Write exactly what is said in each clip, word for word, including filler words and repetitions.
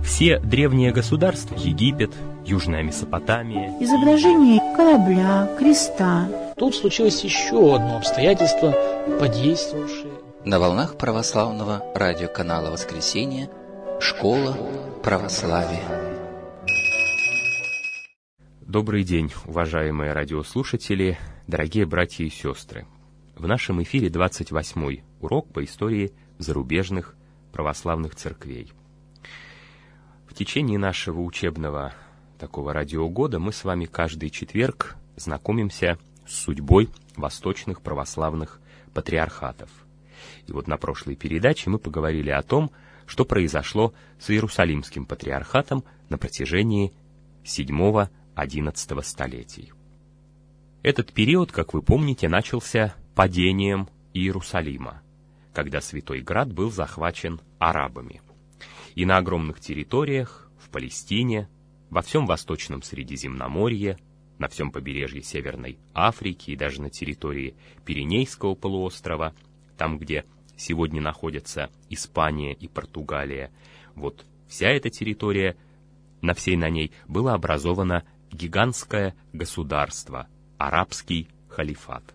Все древние государства — Египет, Южная Месопотамия. Изображение корабля, креста. Тут случилось еще одно обстоятельство, подействовавшее. На волнах православного радиоканала «Воскресенье» «Школа православия». Добрый день, уважаемые радиослушатели, дорогие братья и сестры. В нашем эфире двадцать восьмой урок по истории зарубежных православных церквей. В течение нашего учебного такого радиогода мы с вами каждый четверг знакомимся с судьбой восточных православных патриархатов. И вот на прошлой передаче мы поговорили о том, что произошло с Иерусалимским патриархатом на протяжении седьмого-одиннадцатого столетий. Этот период, как вы помните, начался падением Иерусалима, когда Святой Град был захвачен арабами. И на огромных территориях, в Палестине, во всем Восточном Средиземноморье, на всем побережье Северной Африки и даже на территории Пиренейского полуострова, там, где сегодня находятся Испания и Португалия, вот вся эта территория, на всей на ней было образовано гигантское государство, арабский халифат.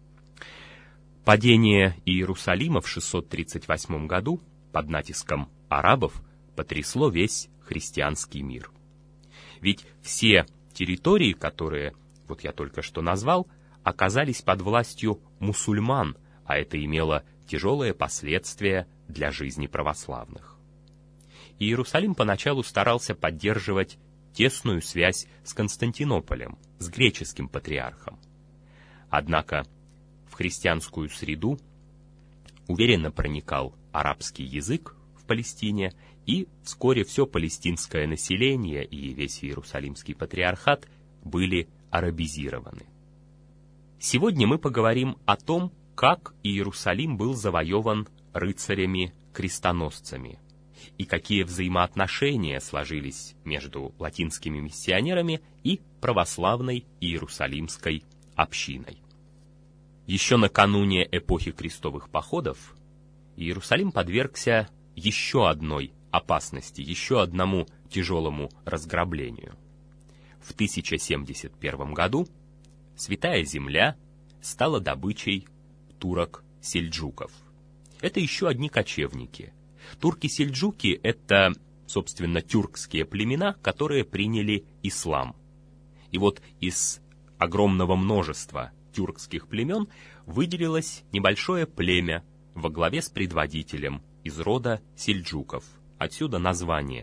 Падение Иерусалима в шестьсот тридцать восьмом году под натиском арабов потрясло весь христианский мир. Ведь все территории, которые, вот я только что назвал, оказались под властью мусульман, а это имело тяжелые последствия для жизни православных. Иерусалим поначалу старался поддерживать тесную связь с Константинополем, с греческим патриархом. Однако в христианскую среду уверенно проникал арабский язык в Палестине, и вскоре все палестинское население и весь Иерусалимский патриархат были арабизированы. Сегодня мы поговорим о том, как Иерусалим был завоеван рыцарями-крестоносцами и какие взаимоотношения сложились между латинскими миссионерами и православной Иерусалимской общиной. Еще накануне эпохи крестовых походов Иерусалим подвергся еще одной опасности, еще одному тяжелому разграблению. В тысяча семьдесят первом году Святая Земля стала добычей турок-сельджуков. Это еще одни кочевники. Турки-сельджуки — это, собственно, тюркские племена, которые приняли ислам. И вот из огромного множества тюркских племен выделилось небольшое племя во главе с предводителем из рода сельджуков. Отсюда название.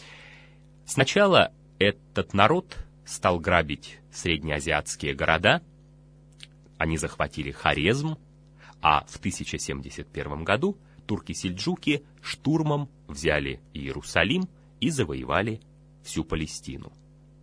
Сначала этот народ стал грабить среднеазиатские города. Они захватили Хорезм, а в тысяча семьдесят первом году турки-сельджуки штурмом взяли Иерусалим и завоевали всю Палестину.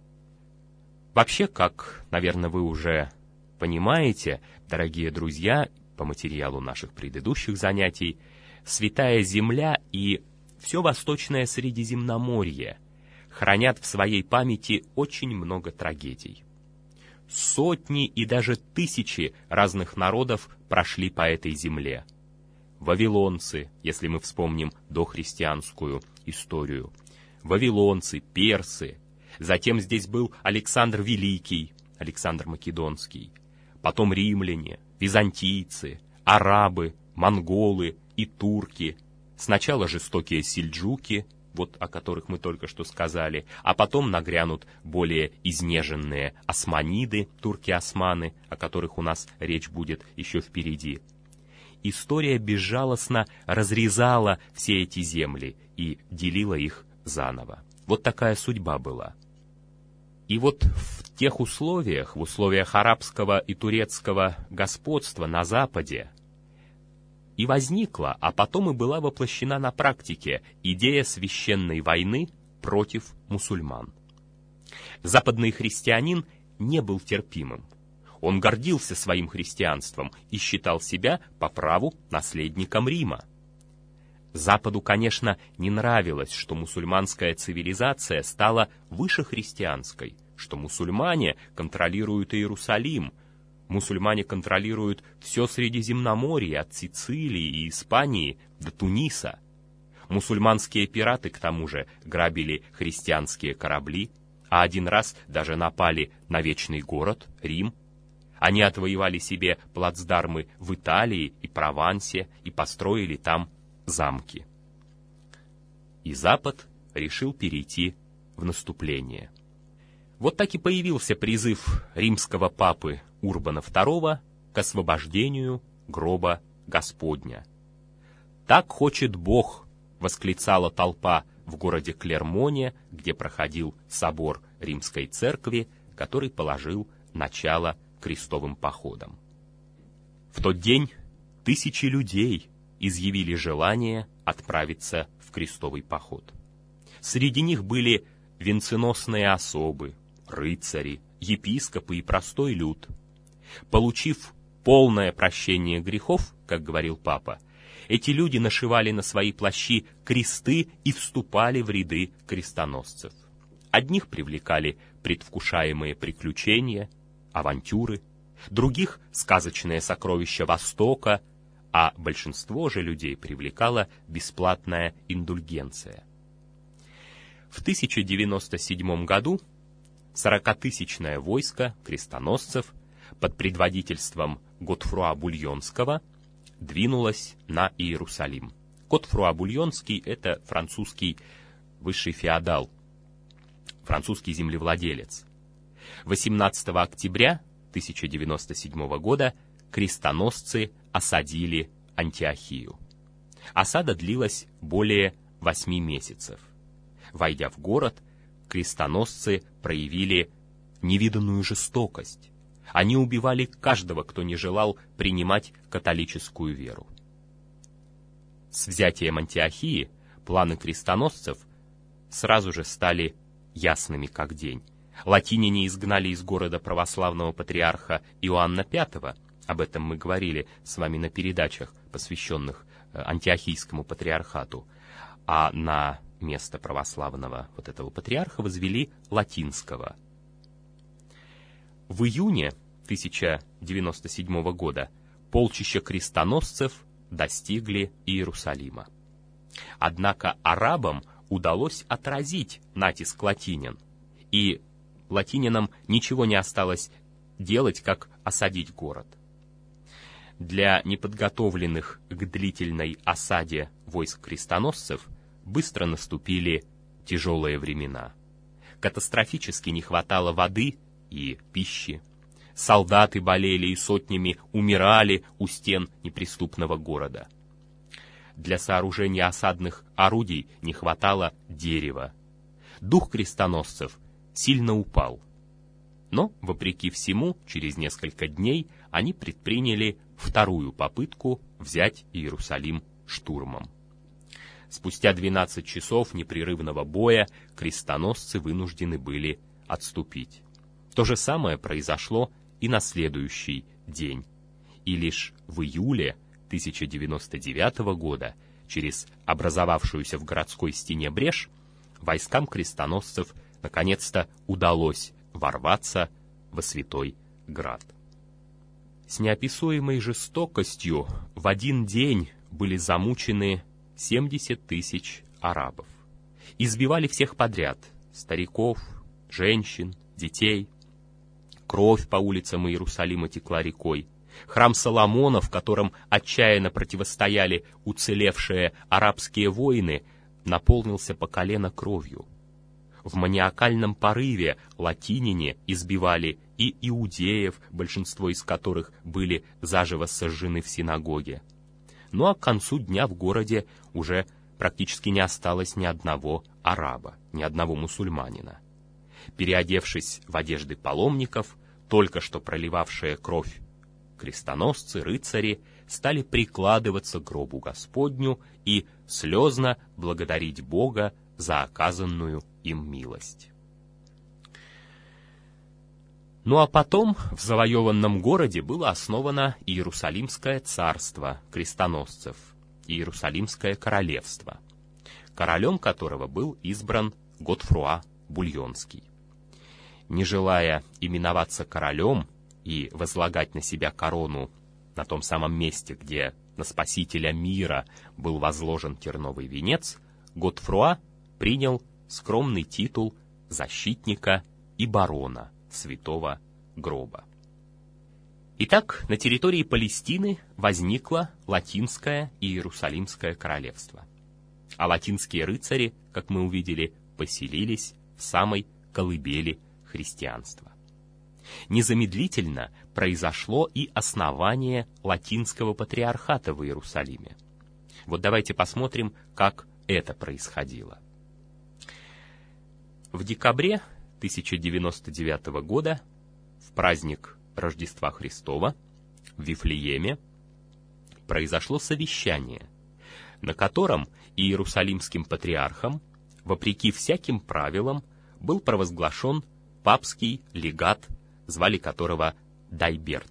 Вообще, как, наверное, вы уже понимаете, дорогие друзья, по материалу наших предыдущих занятий, Святая Земля и все Восточное Средиземноморье хранят в своей памяти очень много трагедий. Сотни и даже тысячи разных народов прошли по этой земле. Вавилонцы, если мы вспомним дохристианскую историю, вавилонцы, персы, затем здесь был Александр Великий, Александр Македонский, потом римляне, византийцы, арабы, монголы и турки, сначала жестокие сельджуки, вот о которых мы только что сказали, а потом нагрянут более изнеженные османиды, турки-османы, о которых у нас речь будет еще впереди. История безжалостно разрезала все эти земли и делила их заново. Вот такая судьба была. И вот в тех условиях, в условиях арабского и турецкого господства на Западе, и возникла, а потом и была воплощена на практике идея священной войны против мусульман. Западный христианин не был терпимым. Он гордился своим христианством и считал себя по праву наследником Рима. Западу, конечно, не нравилось, что мусульманская цивилизация стала выше христианской, что мусульмане контролируют Иерусалим, мусульмане контролируют все Средиземноморье от Сицилии и Испании до Туниса. Мусульманские пираты, к тому же, грабили христианские корабли, а один раз даже напали на Вечный город, Рим. Они отвоевали себе плацдармы в Италии и Провансе и построили там замки. И Запад решил перейти в наступление. Вот так и появился призыв римского папы Урбана второго к освобождению гроба Господня. «Так хочет Бог», — восклицала толпа в городе Клермоне, где проходил собор Римской Церкви, который положил начало крестовым походам. В тот день тысячи людей изъявили желание отправиться в крестовый поход. Среди них были венценосные особы, рыцари, епископы и простой люд. Получив полное прощение грехов, как говорил папа, эти люди нашивали на свои плащи кресты и вступали в ряды крестоносцев. Одних привлекали предвкушаемые приключения, авантюры, других — сказочные сокровища Востока, а большинство же людей привлекала бесплатная индульгенция. В тысяча девяносто седьмом году сорокатысячное войско крестоносцев под предводительством Готфруа Бульонского двинулось на Иерусалим. Готфруа Бульонский — это французский высший феодал, французский землевладелец. восемнадцатого октября тысяча девяносто седьмого года крестоносцы осадили Антиохию. Осада длилась более восьми месяцев. Войдя в город, крестоносцы проявили невиданную жестокость. Они убивали каждого, кто не желал принимать католическую веру. С взятием Антиохии планы крестоносцев сразу же стали ясными как день. Латиняне изгнали из города православного патриарха Иоанна Пятого, об этом мы говорили с вами на передачах, посвященных антиохийскому патриархату, а на место православного вот этого патриарха возвели латинского. В июне тысяча девяносто седьмого года полчища крестоносцев достигли Иерусалима. Однако арабам удалось отразить натиск латинян, и латинянам ничего не осталось делать, как осадить город. Для неподготовленных к длительной осаде войск крестоносцев быстро наступили тяжелые времена. Катастрофически не хватало воды и пищи. Солдаты болели и сотнями умирали у стен неприступного города. Для сооружения осадных орудий не хватало дерева. Дух крестоносцев сильно упал. Но, вопреки всему, через несколько дней они предприняли вторую попытку взять Иерусалим штурмом. Спустя двенадцать часов непрерывного боя крестоносцы вынуждены были отступить. То же самое произошло и на следующий день. И лишь в июле тысяча девяносто девятого года, через образовавшуюся в городской стене брешь, войскам крестоносцев наконец-то удалось ворваться во Святой Град. С неописуемой жестокостью в один день были замучены семьдесят тысяч арабов. Избивали всех подряд — стариков, женщин, детей. Кровь по улицам Иерусалима текла рекой. Храм Соломона, в котором отчаянно противостояли уцелевшие арабские воины, наполнился по колено кровью. В маниакальном порыве латиняне избивали и иудеев, большинство из которых были заживо сожжены в синагоге. Ну а к концу дня в городе уже практически не осталось ни одного араба, ни одного мусульманина. Переодевшись в одежды паломников, только что проливавшие кровь крестоносцы, рыцари стали прикладываться к гробу Господню и слезно благодарить Бога за оказанную им милость. Ну а потом в завоеванном городе было основано Иерусалимское царство крестоносцев, Иерусалимское королевство, королем которого был избран Готфруа Бульонский. Не желая именоваться королем и возлагать на себя корону на том самом месте, где на Спасителя мира был возложен терновый венец, Готфруа принял скромный титул защитника и барона Святого Гроба. Итак, на территории Палестины возникло Латинское и Иерусалимское королевство. А латинские рыцари, как мы увидели, поселились в самой колыбели христианства. Незамедлительно произошло и основание Латинского патриархата в Иерусалиме. Вот давайте посмотрим, как это происходило. В декабре тысяча девяносто девятого года, в праздник Рождества Христова, в Вифлееме, произошло совещание, на котором Иерусалимским патриархом, вопреки всяким правилам, был провозглашен папский легат, звали которого Дайберт.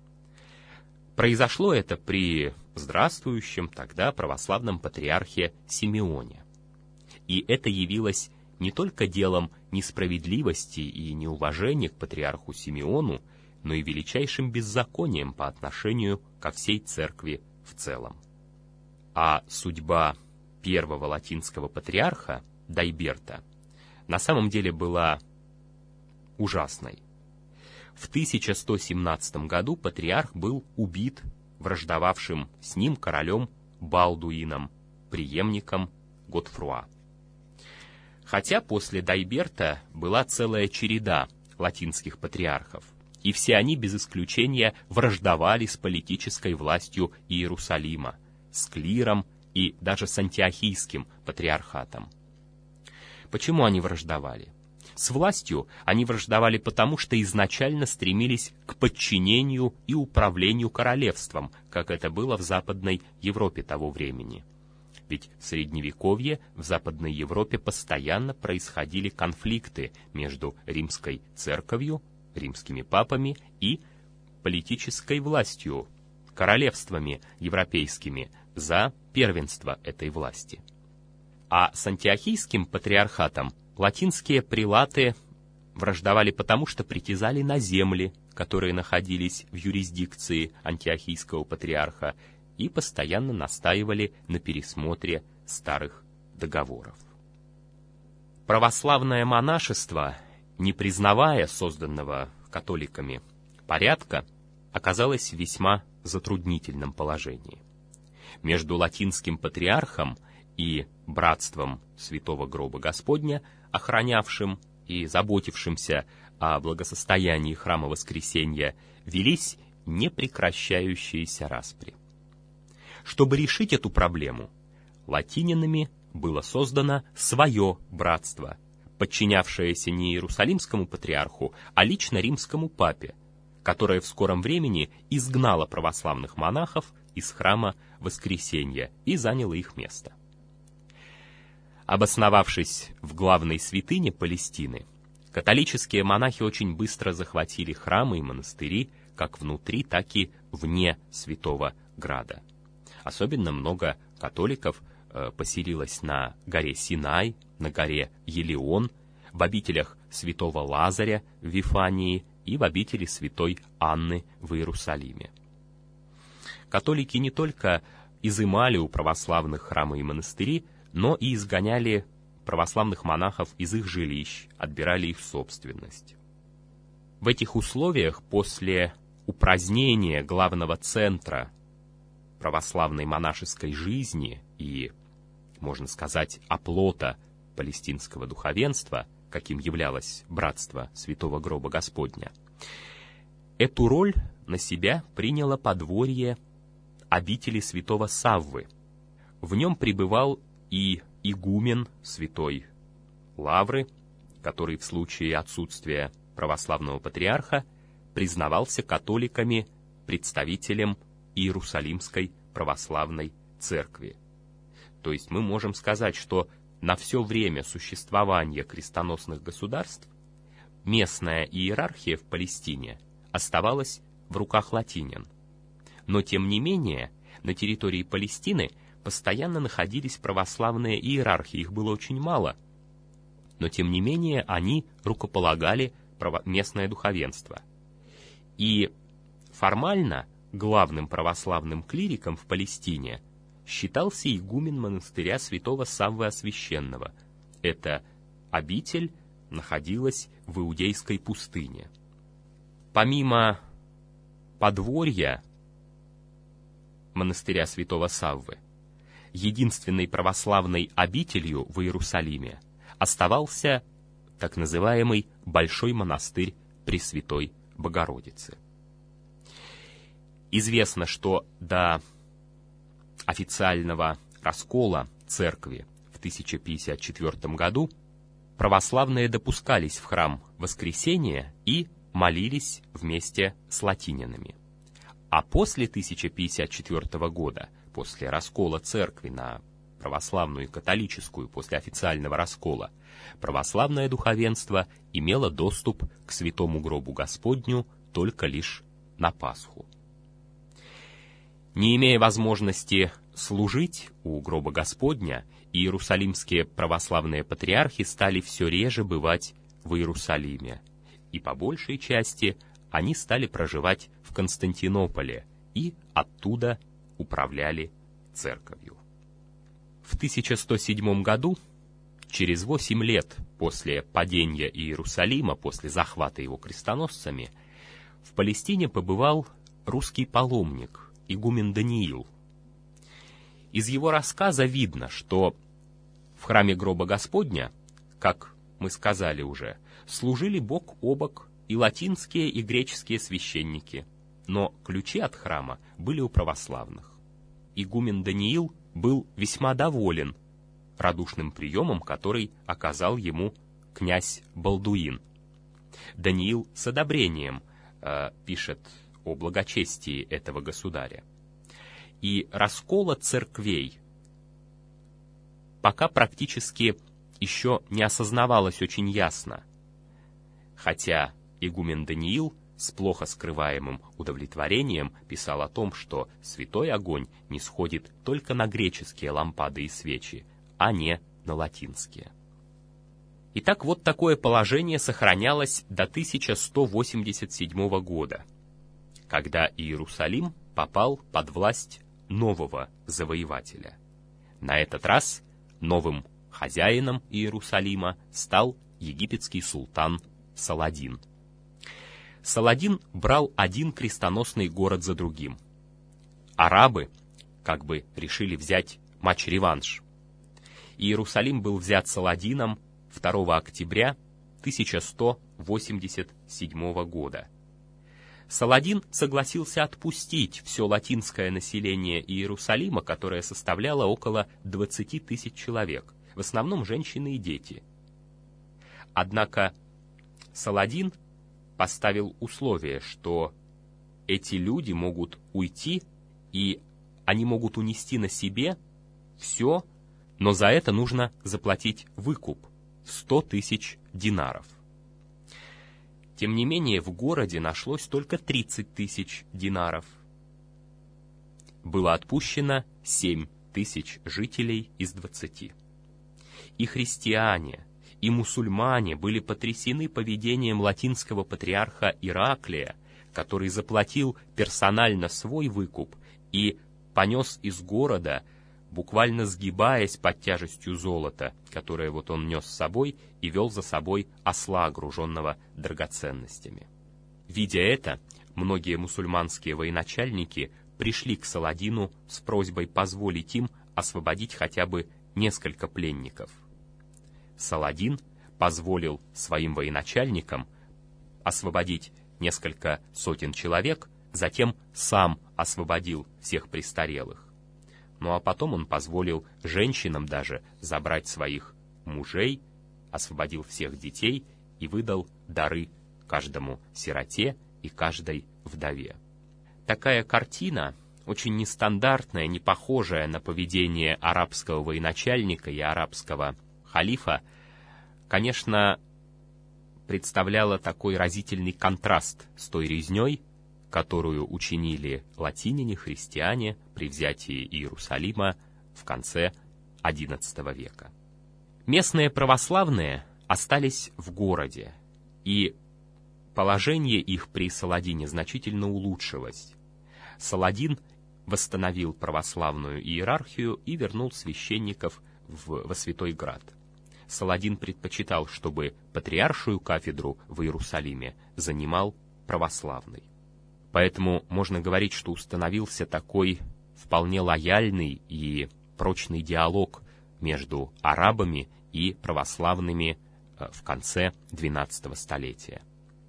Произошло это при здравствующем тогда православном патриархе Симеоне. И это явилось не только делом несправедливости и неуважения к патриарху Симеону, но и величайшим беззаконием по отношению ко всей церкви в целом. А судьба первого латинского патриарха, Дайберта, на самом деле была ужасной. В тысяча сто семнадцатом году патриарх был убит враждовавшим с ним королем Балдуином, преемником Готфруа. Хотя после Дайберта была целая череда латинских патриархов, и все они без исключения враждовали с политической властью Иерусалима, с клиром и даже с антиохийским патриархатом. Почему они враждовали? С властью они враждовали потому, что изначально стремились к подчинению и управлению королевством, как это было в Западной Европе того времени. Ведь в Средневековье в Западной Европе постоянно происходили конфликты между римской церковью, римскими папами и политической властью, королевствами европейскими за первенство этой власти. А с антиохийским патриархатом латинские прелаты враждовали потому, что притязали на земли, которые находились в юрисдикции антиохийского патриарха, и постоянно настаивали на пересмотре старых договоров. Православное монашество, не признавая созданного католиками порядка, оказалось в весьма затруднительном положении. Между латинским патриархом и братством Святого Гроба Господня, охранявшим и заботившимся о благосостоянии храма Воскресения, велись непрекращающиеся распри. Чтобы решить эту проблему, латинянами было создано свое братство, подчинявшееся не Иерусалимскому патриарху, а лично римскому папе, которое в скором времени изгнало православных монахов из храма Воскресения и заняло их место. Обосновавшись в главной святыне Палестины, католические монахи очень быстро захватили храмы и монастыри как внутри, так и вне Святого Града. Особенно много католиков э, поселилось на горе Синай, на горе Елеон, в обителях святого Лазаря в Вифании и в обители святой Анны в Иерусалиме. Католики не только изымали у православных храмы и монастыри, но и изгоняли православных монахов из их жилищ, отбирали их собственность. В этих условиях после упразднения главного центра православной монашеской жизни и, можно сказать, оплота палестинского духовенства, каким являлось братство Святого Гроба Господня, эту роль на себя приняло подворье обители святого Саввы. В нем пребывал и игумен святой Лавры, который в случае отсутствия православного патриарха признавался католиками представителем Иерусалимской православной церкви. То есть мы можем сказать, что на все время существования крестоносных государств местная иерархия в Палестине оставалась в руках латинян. Но тем не менее на территории Палестины постоянно находились православные иерархи, их было очень мало, но тем не менее они рукополагали местное духовенство. И формально главным православным клириком в Палестине считался игумен монастыря святого Саввы Освященного. Эта обитель находилась в Иудейской пустыне. Помимо подворья монастыря святого Саввы, единственной православной обителью в Иерусалиме оставался так называемый Большой монастырь Пресвятой Богородицы. Известно, что до официального раскола церкви в тысяча пятьдесят четвёртом году православные допускались в храм Воскресения и молились вместе с латинянами. А после тысяча пятьдесят четвёртого года, после раскола церкви на православную и католическую, после официального раскола, православное духовенство имело доступ к святому гробу Господню только лишь на Пасху. Не имея возможности служить у гроба Господня, иерусалимские православные патриархи стали все реже бывать в Иерусалиме, и по большей части они стали проживать в Константинополе и оттуда управляли церковью. В тысяча сто седьмом году, через восемь лет после падения Иерусалима, после захвата его крестоносцами, в Палестине побывал русский паломник, игумен Даниил. Из его рассказа видно, что в храме гроба Господня, как мы сказали уже, служили бок о бок и латинские, и греческие священники, но ключи от храма были у православных. Игумен Даниил был весьма доволен радушным приемом, который оказал ему князь Балдуин. Даниил с одобрением э, пишет о благочестии этого государя. И раскола церквей пока практически еще не осознавалось очень ясно, хотя игумен Даниил с плохо скрываемым удовлетворением писал о том, что святой огонь нисходит только на греческие лампады и свечи, а не на латинские. Итак, вот такое положение сохранялось до тысяча сто восемьдесят седьмого года, когда Иерусалим попал под власть нового завоевателя. На этот раз новым хозяином Иерусалима стал египетский султан Саладин. Саладин брал один крестоносный город за другим. Арабы как бы решили взять матч-реванш. Иерусалим был взят Саладином второго октября тысяча сто восемьдесят седьмого года. Саладин согласился отпустить все латинское население Иерусалима, которое составляло около двадцати тысяч человек, в основном женщины и дети. Однако Саладин поставил условие, что эти люди могут уйти, и они могут унести на себе все, но за это нужно заплатить выкуп — сто тысяч динаров. Тем не менее, в городе нашлось только тридцать тысяч динаров. Было отпущено семь тысяч жителей из двадцати. И христиане, и мусульмане были потрясены поведением латинского патриарха Ираклия, который заплатил персонально свой выкуп и понес из города, буквально сгибаясь под тяжестью золота, которое вот он нес с собой, и вел за собой осла, груженного драгоценностями. Видя это, многие мусульманские военачальники пришли к Саладину с просьбой позволить им освободить хотя бы несколько пленников. Саладин позволил своим военачальникам освободить несколько сотен человек, затем сам освободил всех престарелых. Ну а потом он позволил женщинам даже забрать своих мужей, освободил всех детей и выдал дары каждому сироте и каждой вдове. Такая картина, очень нестандартная, не похожая на поведение арабского военачальника и арабского халифа, конечно, представляла такой разительный контраст с той резней, которую учинили латиняне, христиане при взятии Иерусалима в конце одиннадцатого века. Местные православные остались в городе, и положение их при Саладине значительно улучшилось. Саладин восстановил православную иерархию и вернул священников в, во Святой Град. Саладин предпочитал, чтобы патриаршую кафедру в Иерусалиме занимал православный. Поэтому можно говорить, что установился такой вполне лояльный и прочный диалог между арабами и православными в конце двенадцатого столетия.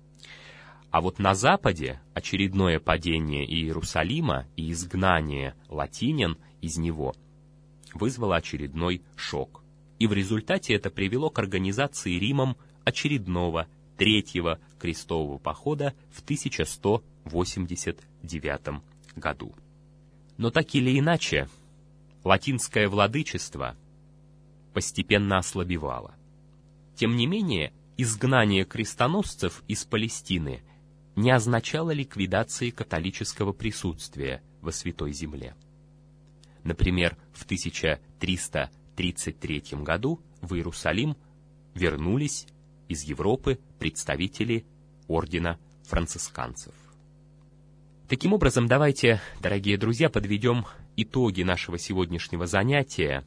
А вот на Западе очередное падение Иерусалима и изгнание латинян из него вызвало очередной шок. И в результате это привело к организации Римом очередного, третьего крестового похода в тысяча сто восемьдесят девятом году. Но так или иначе, латинское владычество постепенно ослабевало. Тем не менее, изгнание крестоносцев из Палестины не означало ликвидации католического присутствия во Святой Земле. Например, в тысяча триста тридцать третьем году в Иерусалим вернулись из Европы представители ордена францисканцев. Таким образом, давайте, дорогие друзья, подведем итоги нашего сегодняшнего занятия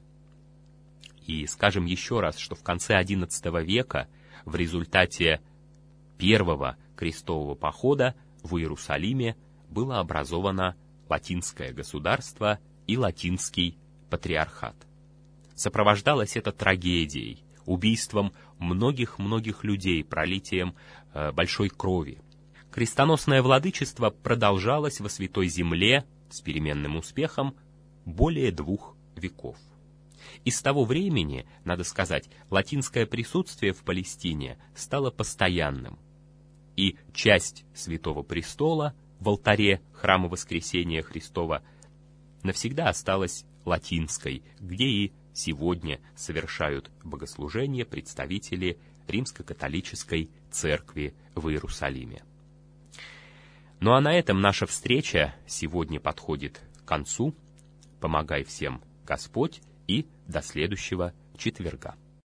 и скажем еще раз, что в конце одиннадцатого века в результате первого крестового похода в Иерусалиме было образовано латинское государство и латинский патриархат. Сопровождалось это трагедией, убийством многих-многих людей, пролитием э, большой крови. Крестоносное владычество продолжалось во Святой Земле с переменным успехом более двух веков. И с того времени, надо сказать, латинское присутствие в Палестине стало постоянным. И часть Святого Престола в алтаре Храма Воскресения Христова навсегда осталась латинской, где и сегодня совершают богослужения представители Римско-католической церкви в Иерусалиме. Ну а на этом наша встреча сегодня подходит к концу. Помогай всем Господь, и до следующего четверга.